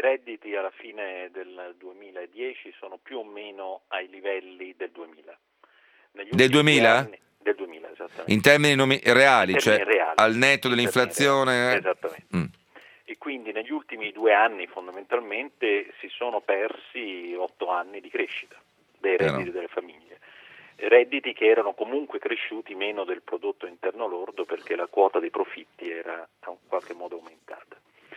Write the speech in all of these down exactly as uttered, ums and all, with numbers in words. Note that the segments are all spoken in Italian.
redditi alla fine del duemiladieci sono più o meno ai livelli del duemila. Negli Del duemila? Anni, del duemila, esattamente. In termini nomi- reali, In cioè termini reali, al netto in dell'inflazione? reali, Eh? esattamente. Mm. E quindi negli ultimi due anni fondamentalmente si sono persi otto anni di crescita dei redditi Però. delle famiglie. Redditi che erano comunque cresciuti meno del prodotto interno lordo perché la quota dei profitti era in qualche modo aumentata.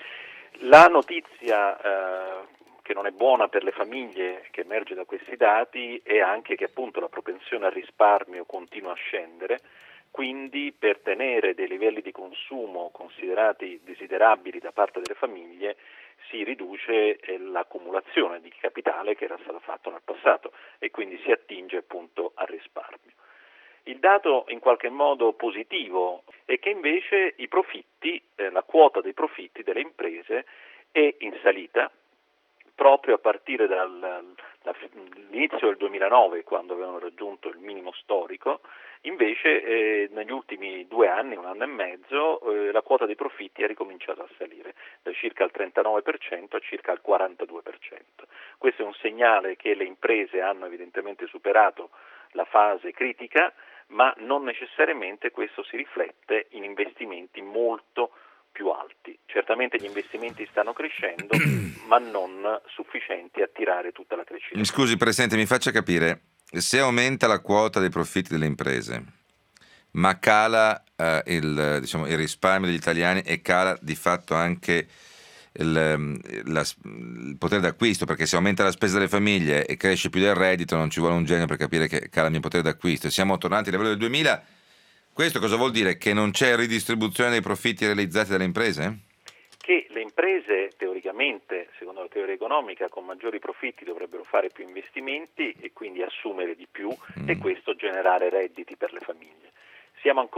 La notizia eh, che non è buona per le famiglie che emerge da questi dati è anche che appunto la propensione al risparmio continua a scendere, quindi per tenere dei livelli di consumo considerati desiderabili da parte delle famiglie si riduce l'accumulazione di capitale che era stata fatta nel passato e quindi si attinge appunto al risparmio. Il dato in qualche modo positivo è che invece i profitti, eh, la quota dei profitti delle imprese è in salita proprio a partire dall'inizio del duemilanove, quando avevano raggiunto il minimo storico. Invece eh, negli ultimi due anni, un anno e mezzo, eh, la quota dei profitti ha ricominciato a salire da circa il trentanove per cento a circa il quarantadue per cento. Questo è un segnale che le imprese hanno evidentemente superato la fase critica, ma non necessariamente questo si riflette in investimenti molto più alti. Certamente gli investimenti stanno crescendo, ma non sufficienti a tirare tutta la crescita. Mi scusi Presidente, mi faccia capire, se aumenta la quota dei profitti delle imprese, ma cala eh, il, diciamo, il risparmio degli italiani e cala di fatto anche il, la, il potere d'acquisto, perché se aumenta la spesa delle famiglie e cresce più del reddito non ci vuole un genio per capire che cala il mio potere d'acquisto. Siamo tornati al livello del duemila. Questo cosa vuol dire? Che non c'è ridistribuzione dei profitti realizzati dalle imprese? Che le imprese teoricamente, secondo la teoria economica, con maggiori profitti dovrebbero fare più investimenti e quindi assumere di più mm. e questo generare redditi per le famiglie. Siamo ancora